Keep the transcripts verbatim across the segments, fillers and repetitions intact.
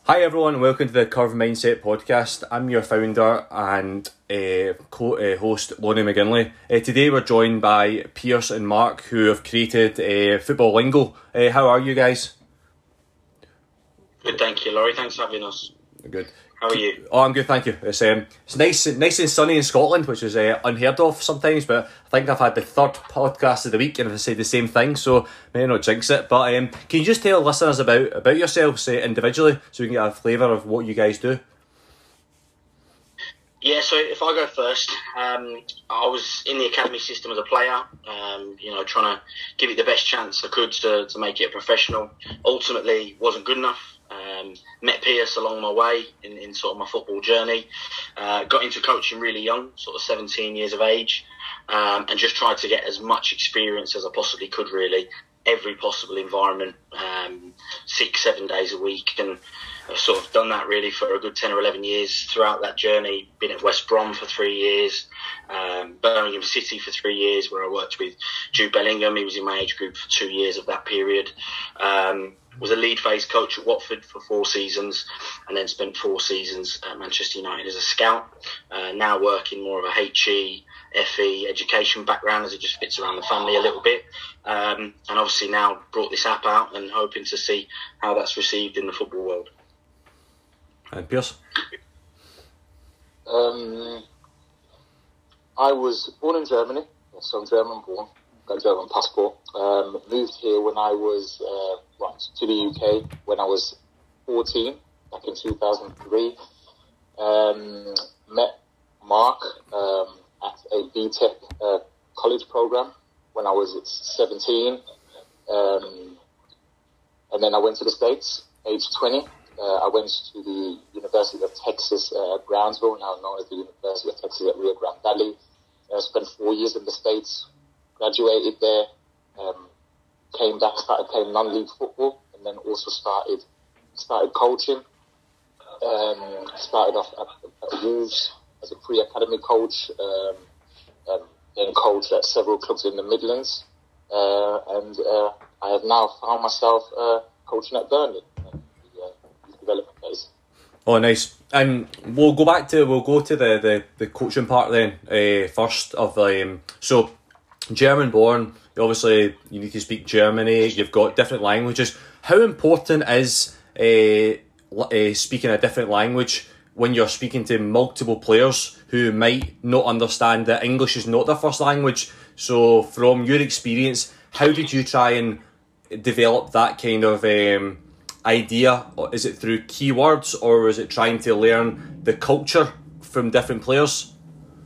Hi everyone, welcome to the Curve Mindset podcast. I'm your founder and uh, co- uh, host Lonnie McGinley. Uh, today we're joined by Pierce and Mark, who have created uh, Football Lingo. Uh, how are you guys? Good, thank you, Laurie. Thanks for having us. Good. How are you? Oh, I'm good, thank you. It's um, it's nice, nice and sunny in Scotland, which is uh, unheard of sometimes. But I think I've had the third podcast of the week, and I've said the same thing, so maybe not jinx it. But um, can you just tell listeners about about yourselves uh, individually, so we can get a flavour of what you guys do? Yeah, so if I go first, um, I was in the academy system as a player, um, you know, trying to give it the best chance I could to, to make it a professional. Ultimately, wasn't good enough. Um, met Pierce along my way in, in sort of my football journey. Uh, got into coaching really young, sort of seventeen years of age, um, and just tried to get as much experience as I possibly could, really. Every possible environment, um, six, seven days a week. And I've sort of done that really for a good ten or eleven years. Throughout that journey, been at West Brom for three years, um, Birmingham City for three years, where I worked with Jude Bellingham. He was in my age group for two years of that period. Um, was a lead phase coach at Watford for four seasons, and then spent four seasons at Manchester United as a scout. Uh, now working more of a H E, F E education background, as it just fits around the family a little bit. Um, and obviously now brought this app out and hoping to see how that's received in the football world. And Pierce? Um, I was born in Germany, so I'm German born, got a German passport. Um, moved here when I was, uh, right, to the U K when I was fourteen, back in two thousand three. Um, met Mark um, at a B Tech uh, college program when I was seventeen. Um, and then I went to the States, age twenty. Uh, I went to the University of Texas uh, at Brownsville, now known as the University of Texas at Rio Grande Valley. I uh, spent four years in the States, graduated there, um, came back, started playing non-league football, and then also started started coaching. Um, started off at, at Wolves as a pre-academy coach, um, um, then coached at several clubs in the Midlands, uh, and uh, I have now found myself uh, coaching at Burnley. Development phase. Oh, nice. And we'll go back to we'll go to the, the, the coaching part then uh, first of um. So, German born. Obviously, you need to speak Germany. You've got different languages. How important is uh, uh, speaking a different language when you're speaking to multiple players who might not understand that English is not their first language? So, from your experience, how did you try and develop that kind of um, idea? Is it through keywords, or is it trying to learn the culture from different players?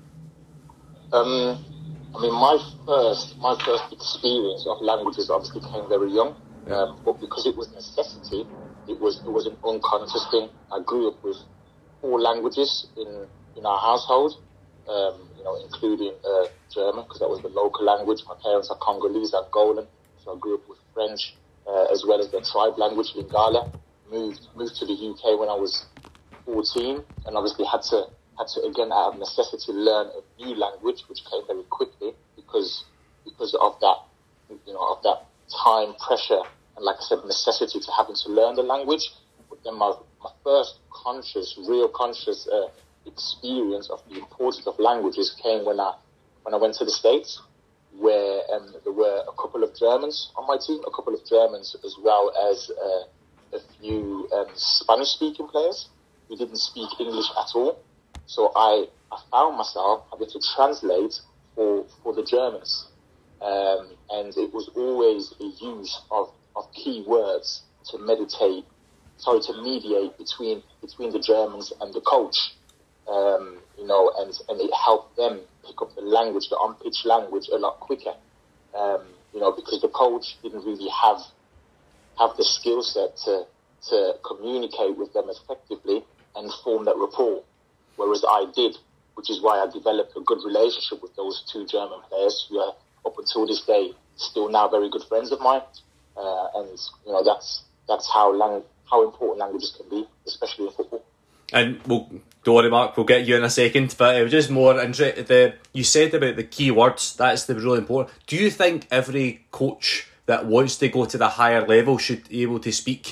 Um, I mean, my first my first experience of languages obviously came very young, um, but because it was necessity, it was it was an unconscious thing. I grew up with four languages in in our household, um, you know, including uh, German, because that was the local language. My parents are Congolese, Angolan, so I grew up with French. Uh, as well as the tribe language, Lingala. Moved moved to the U K when I was fourteen, and obviously had to had to again out of necessity learn a new language, which came very quickly because because of that you know of that time pressure and, like I said, necessity to having to learn the language. But then my my first conscious, real conscious uh, experience of the importance of languages came when I when I went to the States, where um, there were a couple of Germans on my team, a couple of Germans as well as uh, a few um, Spanish-speaking players who didn't speak English at all. So I, I found myself having to translate for for the Germans. Um, and it was always a use of, of key words to meditate, sorry, to mediate between between the Germans and the coach. Um, you know, and, and it helped them pick up the language, the on-pitch language, a lot quicker. Um, you know, because the coach didn't really have have the skill set to to communicate with them effectively and form that rapport, whereas I did, which is why I developed a good relationship with those two German players who are up until this day still now very good friends of mine. Uh, and you know, that's that's how lang- how important languages can be, especially in football. And we'll, don't worry, Mark, we'll get you in a second, but it was just more interesting. The you said about the key words, that's the really important. Do you think every coach that wants to go to the higher level should be able to speak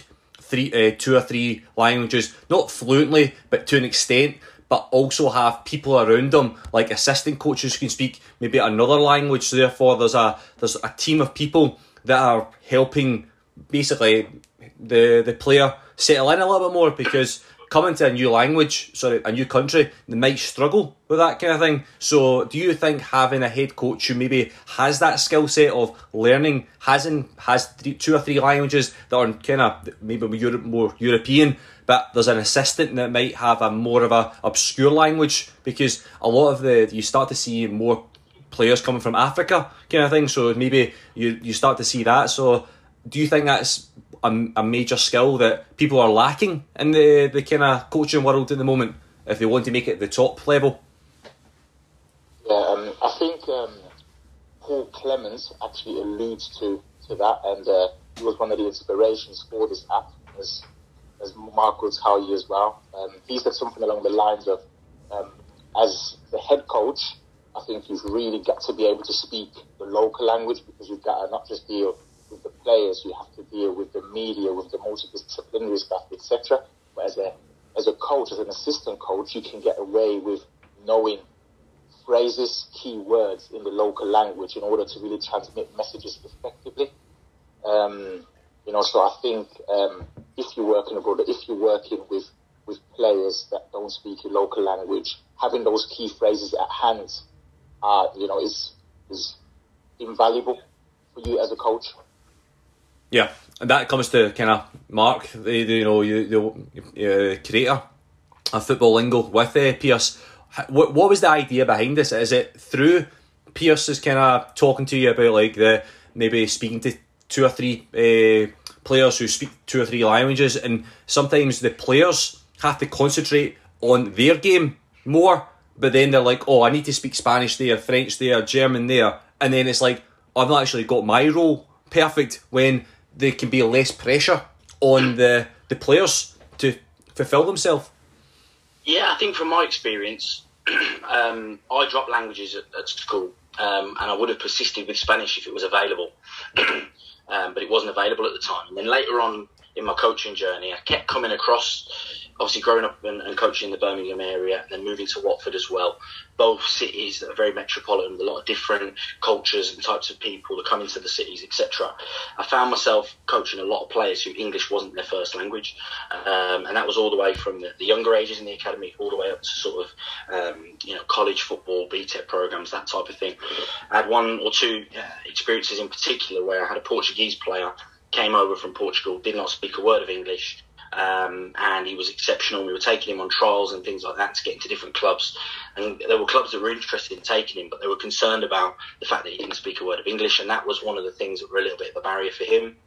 three, uh, two or three languages, not fluently, but to an extent, but also have people around them, like assistant coaches who can speak maybe another language. So therefore, there's a there's a team of people that are helping basically the the player settle in a little bit more, because coming to a new language, sorry, a new country, they might struggle with that kind of thing. So do you think having a head coach who maybe has that skill set of learning, has in, has three, two or three languages that are kind of maybe Europe, more European, but there's an assistant that might have a more of a obscure language, because a lot of the, you start to see more players coming from Africa kind of thing, so maybe you, you start to see that. So do you think that's a, a major skill that people are lacking in the, the kind of coaching world at the moment, if they want to make it the top level? Yeah, um, I think um, Paul Clemens actually alludes to, to that, and uh, he was one of the inspirations for this app, as, as Marcus Howie as well. Um, he said something along the lines of, um, as the head coach, I think you've really got to be able to speak the local language, because you've got to not just deal with the players, you have to deal with the media, with the multidisciplinary staff, et cetera. But as a as a coach, as an assistant coach, you can get away with knowing phrases, key words in the local language in order to really transmit messages effectively. Um, you know, so I think um, if you're working abroad, if you're working with, with players that don't speak your local language, having those key phrases at hand, uh, you know, is is invaluable for you as a coach. Yeah, and that comes to kind of Mark, the, the you know, you, the uh, creator of Football Lingo with uh, Pierce. What what was the idea behind this? Is it through Pierce's kind of talking to you about like the maybe speaking to two or three uh, players who speak two or three languages, and sometimes the players have to concentrate on their game more, but then they're like, oh, I need to speak Spanish there, French there, German there, and then it's like, I've not actually got my role perfect, when there can be less pressure on the, the players to fulfil themselves. Yeah, I think from my experience, um, I dropped languages at, at school, um, and I would have persisted with Spanish if it was available, um, but it wasn't available at the time. And then later on in my coaching journey, I kept coming across, obviously growing up and, and coaching in the Birmingham area, and then moving to Watford as well. Both cities that are very metropolitan, with a lot of different cultures and types of people that come into the cities, et cetera. I found myself coaching a lot of players who English wasn't their first language, um, and that was all the way from the, the younger ages in the academy all the way up to sort of um, you know, college football, B TEC programs, that type of thing. I had one or two uh, experiences in particular where I had a Portuguese player came over from Portugal, did not speak a word of English. Um, and he was exceptional. We were taking him on trials and things like that to get into different clubs, and there were clubs that were interested in taking him, but they were concerned about the fact that he didn't speak a word of English, and that was one of the things that were a little bit of a barrier for him.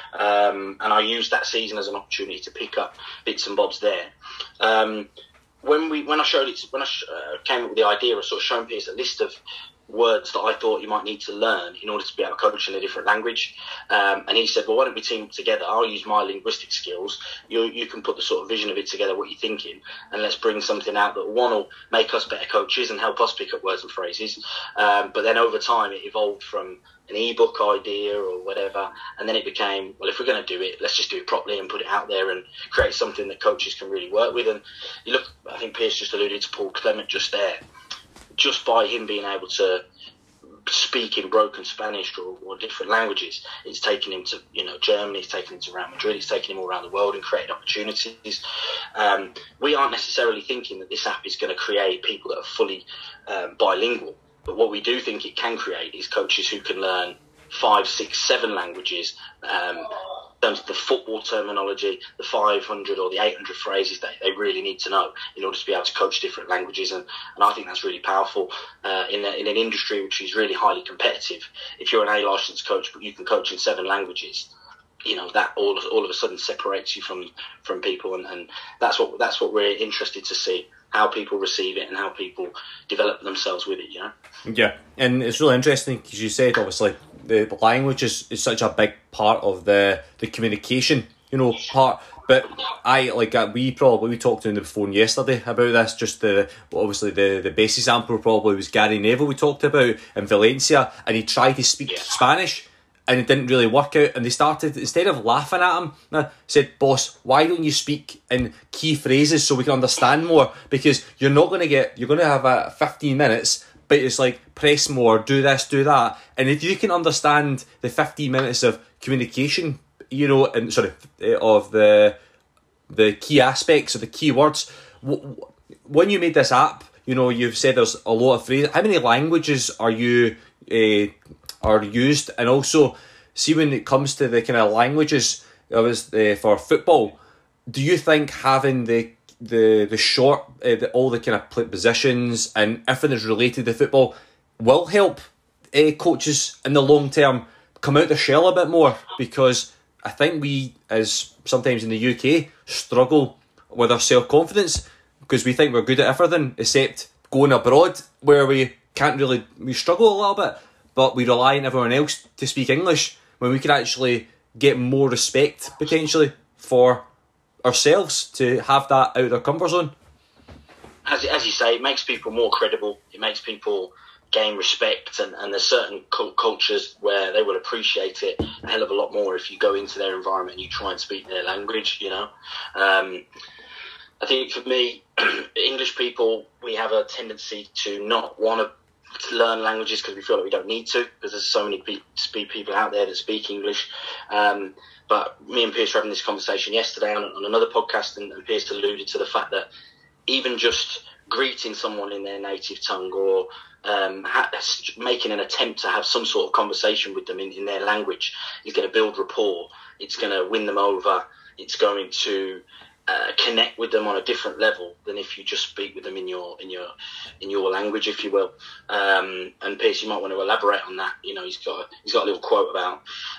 Um, and I used that season as an opportunity to pick up bits and bobs there. Um, when we when I showed it, when I sh- uh, came up with the idea, I sort of showing Pierce a list of words that I thought you might need to learn in order to be able to coach in a different language. Um, and he said, well, why don't we team together? I'll use my linguistic skills. You you can put the sort of vision of it together, what you're thinking, and let's bring something out that, one, will make us better coaches and help us pick up words and phrases. Um, but then over time, it evolved from an ebook idea or whatever, and then it became, well, if we're going to do it, let's just do it properly and put it out there and create something that coaches can really work with. And you look, I think Pierce just alluded to Paul Clement just there. Just by him being able to speak in broken Spanish or, or different languages, it's taken him to, you know, Germany, it's taken him to Real Madrid, it's taken him all around the world and created opportunities. Um, we aren't necessarily thinking that this app is going to create people that are fully um, bilingual, but what we do think it can create is coaches who can learn five, six, seven languages, um, in terms of the football terminology, the five hundred or the eight hundred phrases that they really need to know in order to be able to coach different languages. And, and I think that's really powerful uh, in, a, in an industry which is really highly competitive. If you're an A licensed coach, but you can coach in seven languages, you know, that all of, all of a sudden separates you from, from people. And, and that's what that's what we're interested to see, how people receive it and how people develop themselves with it, you know? Yeah, and it's really interesting because you said, obviously, the, the language is, is such a big part of the, the communication, you know, part. But I, like, uh, we probably, we talked on the phone yesterday about this, just the, obviously the, the best example probably was Gary Neville we talked about in Valencia, and he tried to speak Yeah. Spanish, and it didn't really work out, and they started, instead of laughing at him, they said, boss, why don't you speak in key phrases so we can understand more? Because you're not going to get, you're going to have a fifteen minutes, but it's like, press more, do this, do that, and if you can understand the fifteen minutes of communication, you know, and sorry, of the the key aspects of the key words, when you made this app, you know, you've said there's a lot of phrases. How many languages are you uh, are used? And also, see, when it comes to the kind of languages, it was uh, for football. Do you think having the the the short, uh, the, all the kind of positions and everything that's related to football will help uh, coaches in the long term come out the shell a bit more? Because I think we, as sometimes in the U K, struggle with our self confidence, because we think we're good at everything except going abroad, where we can't really, we struggle a little bit, but we rely on everyone else to speak English, when we could actually get more respect potentially for ourselves to have that out of their comfort zone. As, as you say, it makes people more credible, it makes people gain respect, and, and there's certain cultures where they will appreciate it a hell of a lot more if you go into their environment and you try and speak their language, you know. Um, I think for me, English people, we have a tendency to not want to learn languages because we feel like we don't need to, because there's so many pe- people out there that speak English. Um, but me and Pierce were having this conversation yesterday on, on another podcast, and, and Pierce alluded to the fact that even just greeting someone in their native tongue, or um, ha- making an attempt to have some sort of conversation with them in, in their language, is going to build rapport. It's going to win them over. It's going to Uh, connect with them on a different level than if you just speak with them in your in your in your language, if you will. Um, and Pierce, you might want to elaborate on that. You know, he's got a, he's got a little quote about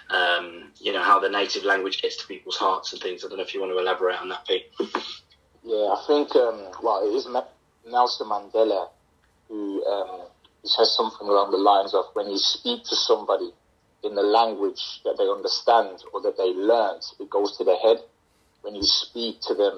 um, you know, how the native language gets to people's hearts and things. I don't know if you want to elaborate on that, Pete. Yeah, I think um, well, it is Nelson Mandela who um, says something along the lines of, when you speak to somebody in the language that they understand or that they learned, it goes to their head. When you speak to them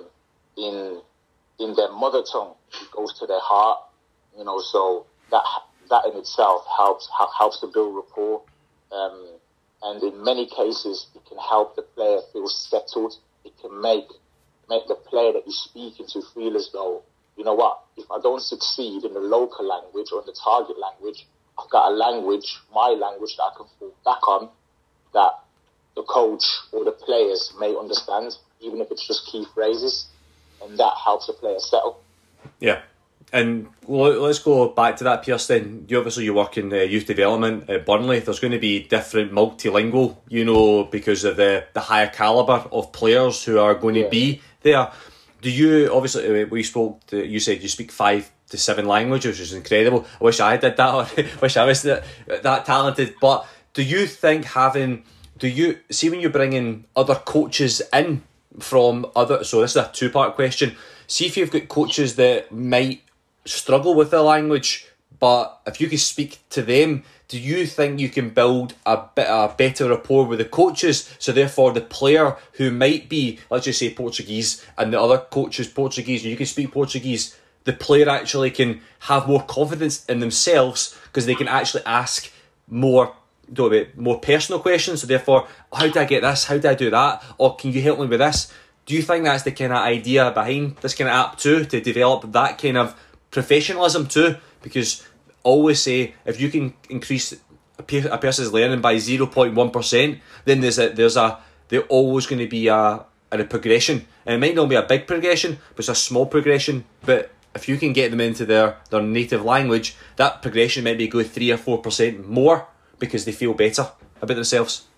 in in their mother tongue, it goes to their heart. You know, so that that in itself helps helps to build rapport. Um, and in many cases, it can help the player feel settled. It can make make the player that you're speaking to feel as though, you know what, if I don't succeed in the local language or in the target language, I've got a language, my language, that I can fall back on, that the coach or the players may understand, even if it's just key phrases, and that helps the player settle. Yeah, and let's go back to that, Pierce, then. You obviously, you work in uh, youth development at Burnley. There's going to be different multilingual, you know, because of the, the higher calibre of players who are going yeah. to be there. Do you, obviously, we spoke, to, you said you speak five to seven languages, which is incredible. I wish I did that, or wish I was that, that talented. But do you think having... Do you see, when you bring in other coaches in from other, so this is a two-part question, see if you've got coaches that might struggle with the language, but if you could speak to them, do you think you can build a bit a better rapport with the coaches, so therefore the player who might be, let's just say, Portuguese, and the other coach is Portuguese, and you can speak Portuguese, the player actually can have more confidence in themselves because they can actually ask more do a bit more personal questions, so therefore, how do I get this, how do I do that, or can you help me with this? Do you think that's the kind of idea behind this kind of app too, to develop that kind of professionalism too? Because I always say, if you can increase a, pe- a person's learning by zero point one percent, then there's a there's a there's always going to be a, a progression, and it might not be a big progression, but it's a small progression. But if you can get them into their, their native language, that progression might be go three or four percent more, because they feel better about themselves.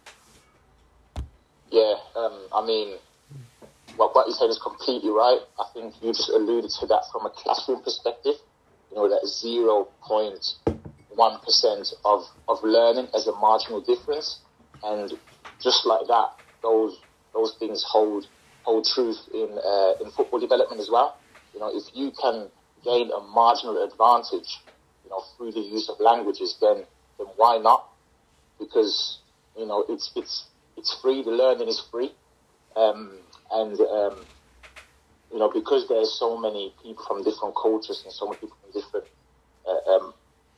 Yeah, um, I mean, what, what you said is completely right. I think you just alluded to that from a classroom perspective. You know, that zero point one percent of, of learning as a marginal difference. And just like that, those those things hold hold truth in uh, in football development as well. You know, if you can gain a marginal advantage, you know, through the use of languages, then then why not? Because, you know, it's it's it's free. The learning is free, um, and um, you know, because there's so many people from different cultures and so many people from different uh, um,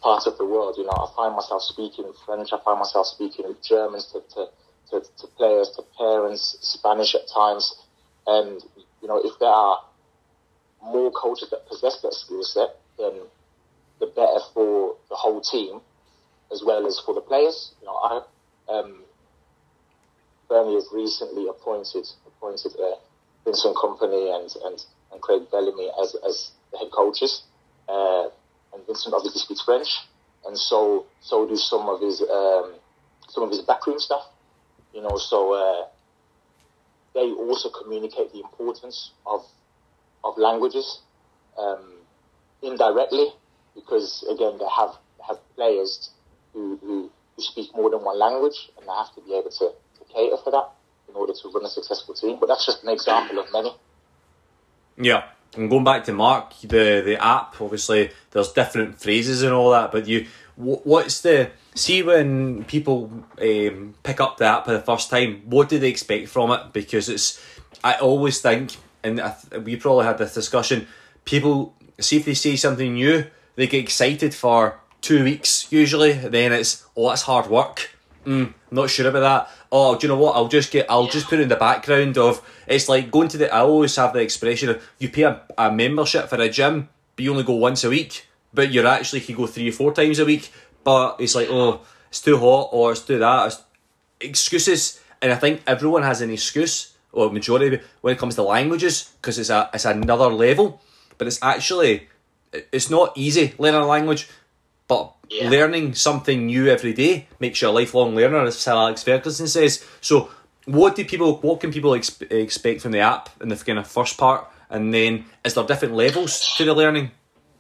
parts of the world. You know, I find myself speaking French. I find myself speaking German to, to, to, to players, to parents, Spanish at times. And, you know, if there are more coaches that possess that skill set, then the better for the whole team as well as for the players. You know, I, um, Burnley has recently appointed appointed uh, Vincent Kompany and, and, and Craig Bellamy as as the head coaches. Uh, and Vincent obviously speaks French, and so so do some of his um, some of his backroom staff. You know, so uh, they also communicate the importance of of languages um, indirectly, because again they have they have players who, who who speak more than one language, and they have to be able to, to cater for that in order to run a successful team. But that's just an example of many. Yeah, and going back to Mark, the the app, obviously there's different phrases and all that, but you, what's the, see when people um, pick up the app for the first time, what do they expect from it? Because it's, I always think, and I th- we probably had this discussion, people, see if they see something new, they get excited for two weeks usually, then it's, oh, that's hard work. Mm, not sure about that. Oh, do you know what? I'll just get. I'll just put it in the background of. It's like going to the. I always have the expression of you pay a, a membership for a gym, but you only go once a week. But you're actually can go three or four times a week. But it's like, oh, it's too hot, or it's too that. It's excuses, and I think everyone has an excuse, or majority of it, when it comes to languages, because it's a it's another level. But it's actually, it's not easy learning a language. But yeah. Learning something new every day makes you a lifelong learner, as Sir Alex Ferguson says. So, what do people? What can people ex- expect from the app in the kind of first part, and then is there different levels to the learning?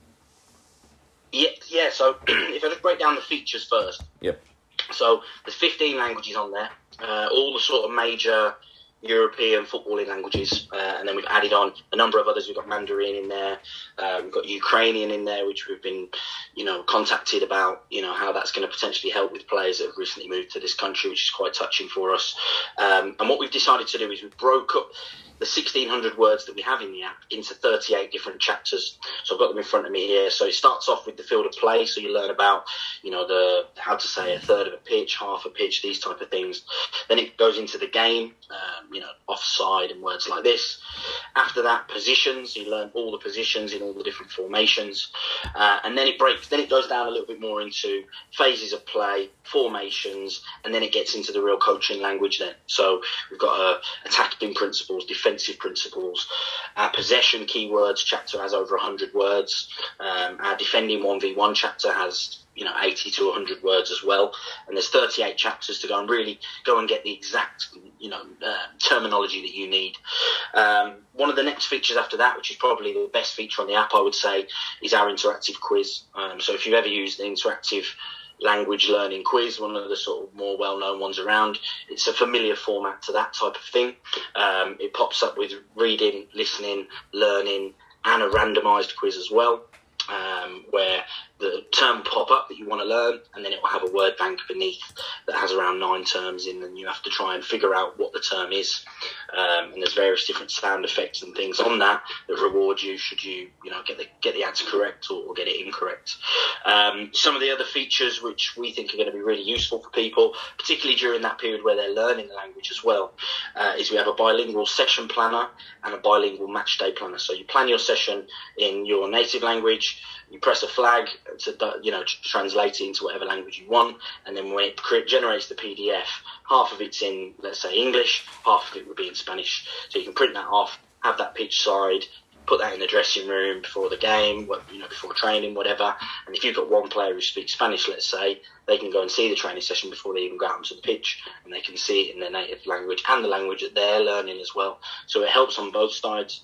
Yeah, yeah. So, if I just break down the features first. Yep. So, there's fifteen languages on there, uh, all the sort of major European footballing languages, uh, and then we've added on a number of others. We've got Mandarin in there, uh, we've got Ukrainian in there, which we've been, you know, contacted about, you know, how that's going to potentially help with players that have recently moved to this country, which is quite touching for us. Um, and what we've decided to do is we've broke up the sixteen hundred words that we have in the app into thirty-eight different chapters. So I've got them in front of me here. So it starts off with the field of play. So you learn about, you know, the how to say a third of a pitch, half a pitch, these type of things. Then it goes into the game, um, you know, offside and words like this. After that, positions. You learn all the positions in all the different formations. Uh, and then it breaks, then it goes down a little bit more into phases of play, formations, and then it gets into the real coaching language then. So we've got uh, attacking principles, defensive principles. Our possession keywords chapter has over one hundred words. Um, our defending one v one chapter has, you know, eighty to one hundred words as well. And there's thirty-eight chapters to go and really go and get the exact, you know, uh, terminology that you need. Um, one of the next features after that, which is probably the best feature on the app, I would say, is our interactive quiz. Um, so if you've ever used the interactive language learning quiz, one of the sort of more well-known ones around, it's a familiar format to that type of thing. Um, it pops up with reading, listening, learning, and a randomised quiz as well, um, where the term will pop up that you want to learn, and then it will have a word bank beneath that has around nine terms in, and you have to try and figure out what the term is. Um, and there's various different sound effects and things on that that reward you should you, you know, get the get the answer correct or, or get it incorrect. Um, some of the other features which we think are going to be really useful for people, particularly during that period where they're learning the language as well, uh, is we have a bilingual session planner and a bilingual match day planner. So you plan your session in your native language, you press a flag to, you know, translate it into whatever language you want, and then when it generates the P D F, half of it's in, let's say, English, half of it would be in Spanish. So you can print that off, have that pitch side, put that in the dressing room before the game, you know, before training, whatever. And if you've got one player who speaks Spanish, let's say, they can go and see the training session before they even go out onto the pitch, and they can see it in their native language and the language that they're learning as well. So it helps on both sides.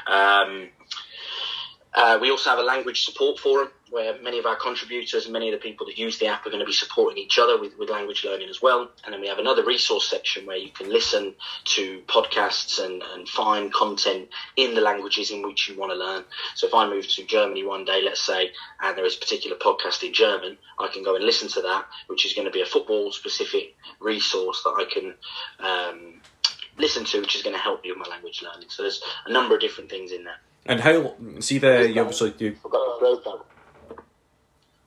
Um, Uh, we also have a language support forum where many of our contributors and many of the people that use the app are going to be supporting each other with, with language learning as well. And then we have another resource section where you can listen to podcasts and, and find content in the languages in which you want to learn. So if I move to Germany one day, let's say, and there is a particular podcast in German, I can go and listen to that, which is going to be a football-specific resource that I can um, listen to, which is going to help me with my language learning. So there's a number of different things in there. And how, see the, you obviously do.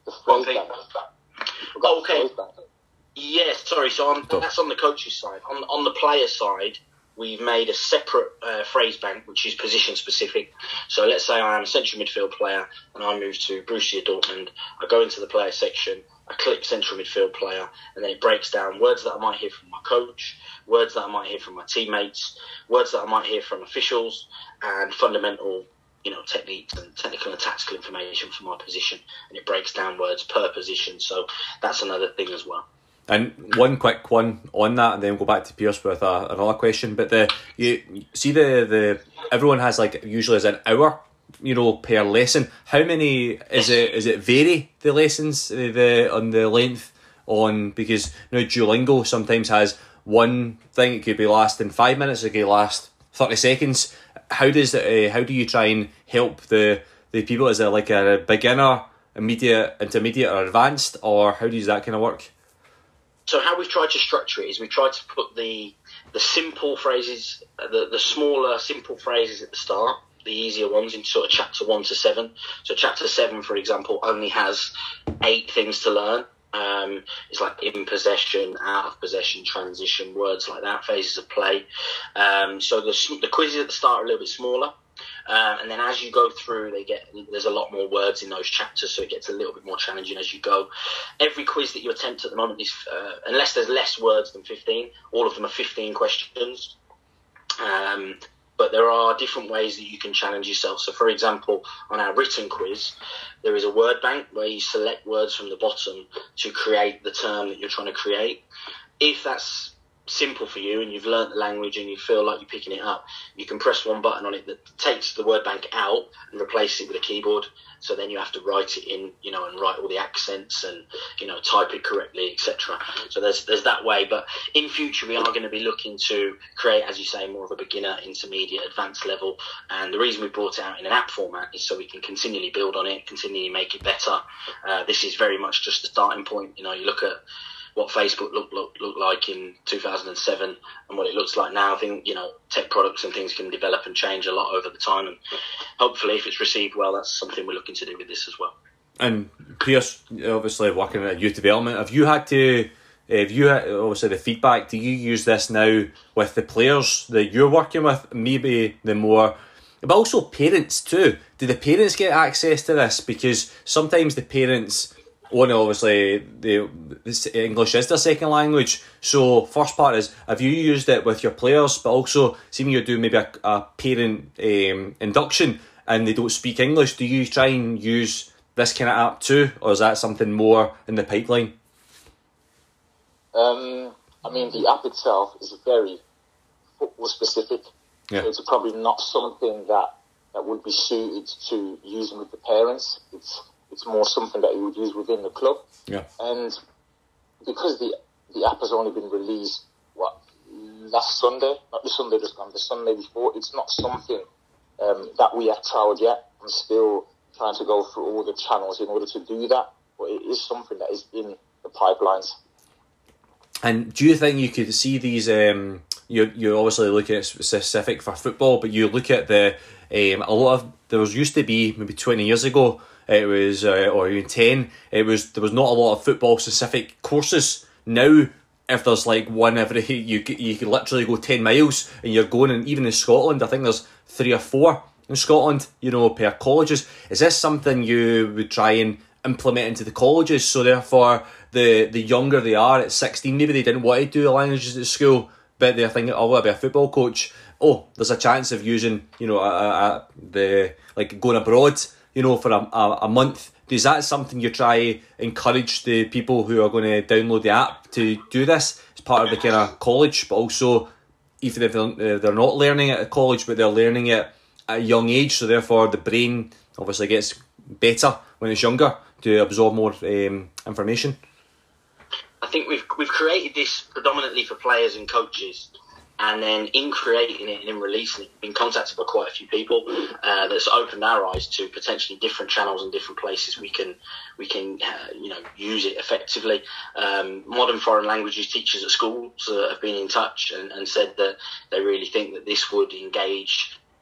the phrase Okay. bank. You forgot Okay. the phrase bank. Yeah, sorry. So on, that's on the coach's side. On on the player side, we've made a separate uh, phrase bank, which is position specific. So let's say I am a central midfield player and I move to Borussia Dortmund. I go into the player section, I click central midfield player, and then it breaks down words that I might hear from my coach, words that I might hear from my teammates, words that I might hear from officials, and fundamental, you know, techniques and technical and tactical information for my position. And it breaks down words per position. So that's another thing as well. And one quick one on that, and then we'll go back to Pierce with a, another question. But the you, you see the the everyone has like usually is an hour, you know, per lesson. How many is it? Is it vary the lessons uh, the on the length on because you know Duolingo sometimes has one thing. It could be lasting five minutes. It could last thirty seconds. How does it? Uh, how do you try and help the the people? Is it like a beginner, immediate, intermediate, or advanced, or how does that kind of work? So how we've tried to structure it is we've tried to put the the simple phrases, the, the smaller, simple phrases at the start, the easier ones in sort of chapter one to seven. So chapter seven, for example, only has eight things to learn. Um, it's like in possession, out of possession, transition, words like that, phases of play. Um, so the, the quizzes at the start are a little bit smaller. Um, and then as you go through, they get there's a lot more words in those chapters, so it gets a little bit more challenging as you go. Every quiz that you attempt at the moment is, uh, unless there's less words than fifteen, all of them are fifteen questions. Um, but there are different ways that you can challenge yourself. So, for example, on our written quiz, there is a word bank where you select words from the bottom to create the term that you're trying to create. If that's simple for you and you've learnt the language and you feel like you're picking it up, you can press one button on it that takes the word bank out and replace it with a keyboard. So then you have to write it in, you know, and write all the accents and, you know, type it correctly, et cetera. So there's there's that way. But in future, we are going to be looking to create, as you say, more of a beginner, intermediate, advanced level. And the reason we brought it out in an app format is so we can continually build on it, continually make it better. Uh, this is very much just the starting point. You know, you look at what Facebook looked look, look like in two thousand seven and what it looks like now. I think, you know, tech products and things can develop and change a lot over the time. And hopefully, if it's received well, that's something we're looking to do with this as well. And Pierce, obviously working at youth development, have you had to, have you had, obviously the feedback, do you use this now with the players that you're working with, maybe the more, but also parents too? Do the parents get access to this? Because sometimes the parents, one, obviously, the, the English is their second language. So, first part is, have you used it with your players, but also, seeing you're doing maybe a, a parent um, induction and they don't speak English, do you try and use this kind of app too, or is that something more in the pipeline? Um, I mean, the app itself is very football specific. Yeah. So it's probably not something that, that would be suited to using with the parents. It's It's more something that you would use within the club. Yeah. And because the the app has only been released, what, last Sunday? Not the Sunday just gone, the Sunday before. It's not something um, that we have trialled yet. I'm still trying to go through all the channels in order to do that. But it is something that is in the pipelines. And do you think you could see these, um, you're, you're obviously looking at specific for football, but you look at the, um, a lot of, there was used to be maybe twenty years ago, it was, uh, or even ten, it was, there was not a lot of football specific courses. Now, if there's like one every, you you can literally go ten miles and you're going, and even in Scotland, I think there's three or four in Scotland, you know, per colleges. Is this something you would try and implement into the colleges? So therefore, the, the younger they are at sixteen, maybe they didn't want to do languages at school, but they're thinking, oh, I'll be a football coach. Oh, there's a chance of using, you know, a, a, the like going abroad, you know, for a, a, a month. Is that something you try encourage the people who are going to download the app to do this as part of the kind of college, but also even if they're, they're not learning it at college, but they're learning it at a young age, so therefore the brain obviously gets better when it's younger to absorb more um, information? I think we've we've created this predominantly for players and coaches. And then in creating it and in releasing it, we've been contacted by quite a few people. Uh, that's opened our eyes to potentially different channels and different places we can we can uh, you know use it effectively. Um, modern foreign languages teachers at schools uh, have been in touch and, and said that they really think that this would engage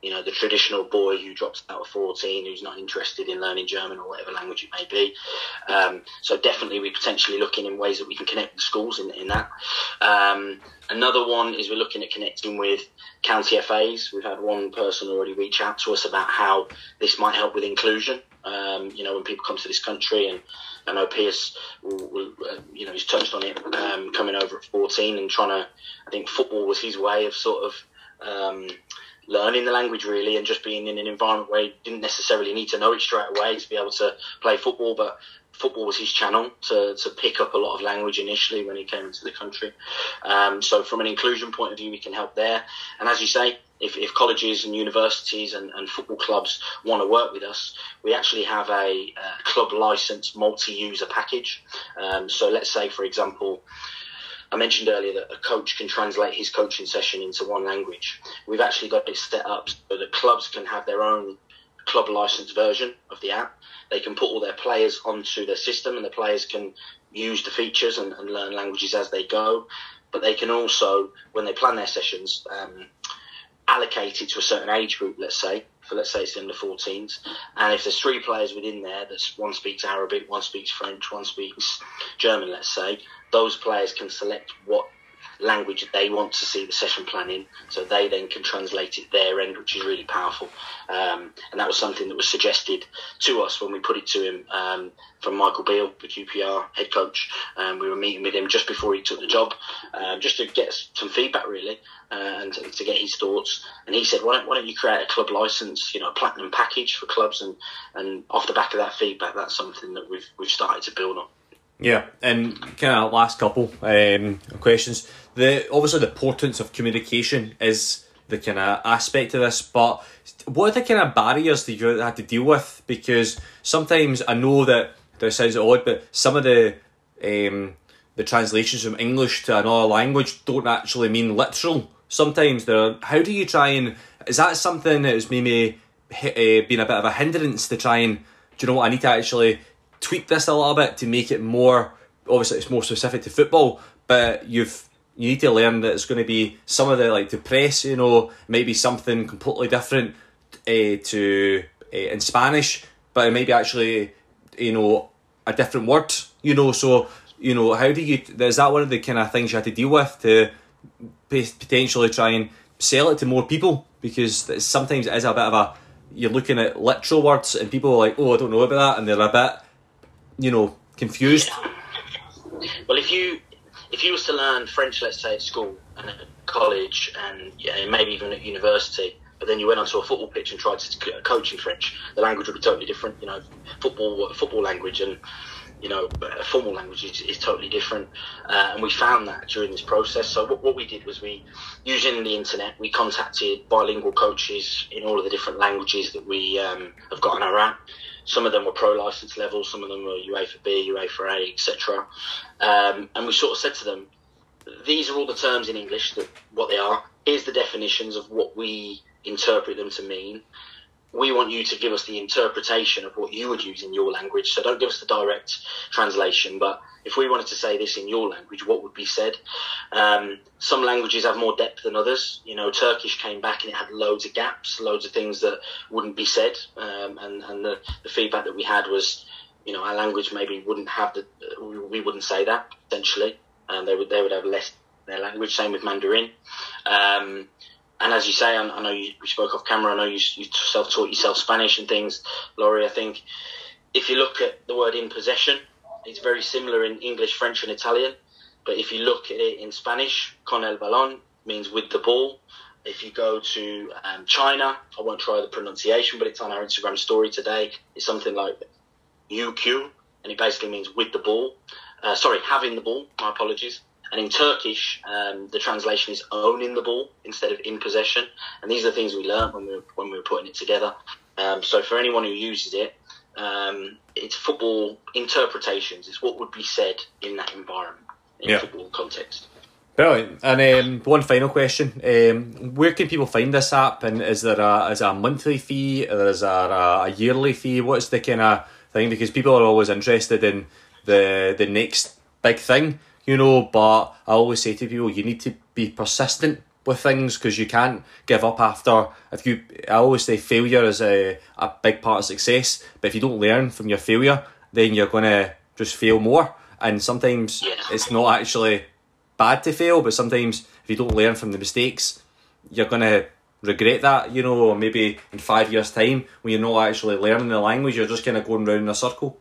you know, the traditional boy who drops out of fourteen, who's not interested in learning German or whatever language it may be. Um, so definitely we're potentially looking in ways that we can connect with schools in, in that. Um, another one is we're looking at connecting with county F As. We've had one person already reach out to us about how this might help with inclusion. Um, you know, when people come to this country, and I know Pierce, will, will, uh, you know, he's touched on it, um, coming over at fourteen and trying to, I think football was his way of sort of um, learning the language really, and just being in an environment where he didn't necessarily need to know it straight away to be able to play football, but football was his channel to, to pick up a lot of language initially when he came into the country. Um, so from an inclusion point of view, we can help there. And as you say, if, if colleges and universities and, and football clubs want to work with us, we actually have a, a club licensed multi-user package. Um, so let's say, for example, I mentioned earlier that a coach can translate his coaching session into one language. We've actually got it set up so that clubs can have their own club licensed version of the app. They can put all their players onto their system, and the players can use the features and, and learn languages as they go. But they can also, when they plan their sessions, um, allocate it to a certain age group, let's say. For let's say it's under fourteens. And if there's three players within there, that's one speaks Arabic, one speaks French, one speaks German, let's say, those players can select what language they want to see the session plan in, so they then can translate it their end, which is really powerful. Um, and that was something that was suggested to us when we put it to him um, from Michael Beale, the Q P R head coach. Um, we were meeting with him just before he took the job, um, just to get some feedback really, uh, and to, to get his thoughts. And he said, why don't, why don't you create a club license, you know, a platinum package for clubs? And, and off the back of that feedback, that's something that we've we've started to build on. Yeah, and kind of last couple um, questions. The obviously the importance of communication is the kind of aspect of this, but what are the kind of barriers that you had to deal with? Because sometimes I know that this sounds odd, but some of the um, the translations from English to another language don't actually mean literal. Sometimes there. How do you try and is that something that has maybe uh, been a bit of a hindrance to try and, do you know what, I need to actually tweak this a little bit to make it more, obviously it's more specific to football, but you've you need to learn that it's going to be some of the, like, to press, you know, maybe something completely different uh, to uh, in Spanish, but it may be actually, you know, a different word, you know. So, you know, how do you, is that one of the kind of things you had to deal with to potentially try and sell it to more people? Because sometimes it is a bit of a, you're looking at literal words and people are like, oh, I don't know about that, and they're a bit, you know, confused. Well, if you if you was to learn French, let's say at school and at college, and yeah, maybe even at university, but then you went onto a football pitch and tried to coach in French, the language would be totally different. You know, football football language and, you know, a formal language is, is totally different. Uh, and we found that during this process. So what, what we did was we, using the internet, we contacted bilingual coaches in all of the different languages that we um, have got on our app. Some of them were pro license level, some of them were UEFA B, UEFA A, et cetera. Um, and we sort of said to them, these are all the terms in English, that what they are. Here's the definitions of what we interpret them to mean. We want you to give us the interpretation of what you would use in your language. So don't give us the direct translation, but if we wanted to say this in your language, what would be said? Um, some languages have more depth than others. You know, Turkish came back and it had loads of gaps, loads of things that wouldn't be said. Um, and and the, the feedback that we had was, you know, our language maybe wouldn't have the, we wouldn't say that, essentially. And they would, they would have less in their language. Same with Mandarin. Um, And as you say, I, I know you, we spoke off camera, I know you, you self-taught yourself Spanish and things, Laurie. I think if you look at the word in possession, it's very similar in English, French and Italian. But if you look at it in Spanish, con el balón means with the ball. If you go to um, China, I won't try the pronunciation, but it's on our Instagram story today. It's something like U Q, and it basically means with the ball. Uh, sorry, having the ball, my apologies. And in Turkish, um, the translation is owning the ball instead of in possession. And these are the things we learned when we were, when we were putting it together. Um, so for anyone who uses it, um, it's football interpretations. It's what would be said in that environment, in yeah. a football context. Brilliant. And um, one final question. Um, where can people find this app? And is there a, is there a monthly fee? Or is there a, a yearly fee? What's the kind of thing? Because people are always interested in the the next big thing. You know, but I always say to people, you need to be persistent with things, because you can't give up after. If you, I always say failure is a, a big part of success, but if you don't learn from your failure, then you're going to just fail more. And sometimes Yeah. it's not actually bad to fail, but sometimes if you don't learn from the mistakes, you're going to regret that, you know, or maybe in five years' time when you're not actually learning the language, you're just kind of going round in a circle.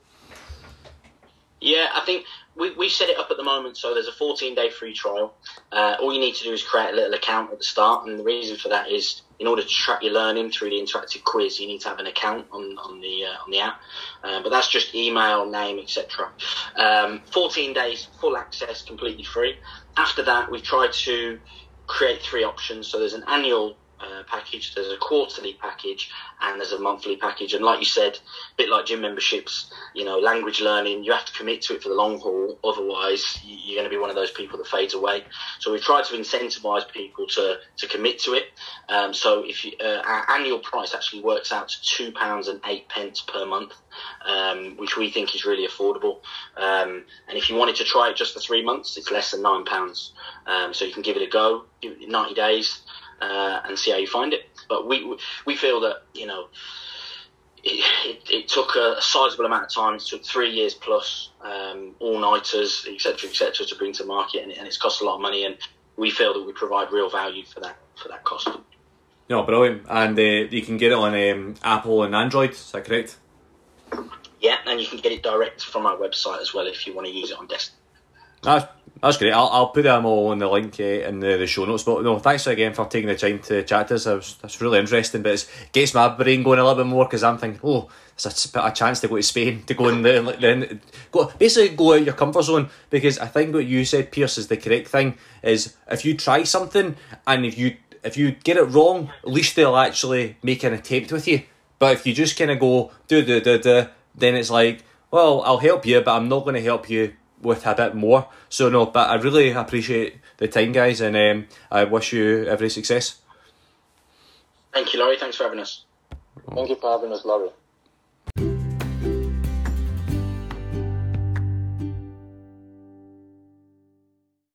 Yeah, I think we, we set it up at the moment, so there's a fourteen day free trial. Uh, all you need to do is create a little account at the start, and the reason for that is in order to track your learning through the interactive quiz, you need to have an account on, on the uh, on the app. Uh, but that's just email, name, et cetera. Um, fourteen days, full access, completely free. After that, we've tried to create three options. So there's an annual uh, package, there's a quarterly package, and there's a monthly package. And like you said, a bit like gym memberships, you know, language learning, you have to commit to it for the long haul. Otherwise, you're going to be one of those people that fades away. So we've tried to incentivize people to, to commit to it. Um, so if you, uh, our annual price actually works out to two pounds and eight pence per month, um, which we think is really affordable. Um, and if you wanted to try it just for three months, it's less than nine pounds. Um, so you can give it a go, give it ninety days. Uh, and see how you find it. But we we feel that, you know, it, it, it took a, a sizable amount of time. It took three years plus, um, all-nighters, et cetera, et cetera, to bring to market, and, and it's cost a lot of money. And we feel that we provide real value for that for that cost. No, brilliant. And uh, you can get it on um, Apple and Android, is that correct? Yeah, and you can get it direct from our website as well if you want to use it on desktop. That's, that's great. I'll, I'll put them all in the link uh, in the, the show notes. But no, thanks again for taking the time to chat to us. Was, that's really interesting. But it gets my brain going a little bit more, because I'm thinking, oh, it's a, a chance to go to Spain, to go in the, then go basically go out your comfort zone. Because I think what you said, Pierce, is the correct thing. Is if you try something and if you if you get it wrong, at least they'll actually make an attempt with you. But if you just kind of go do do do do, then it's like, well, I'll help you, but I'm not going to help you with a bit more. So no, but I really appreciate the time, guys, and um, I wish you every success. Thank you, Laurie. Thanks for having us. Thank you for having us, Laurie.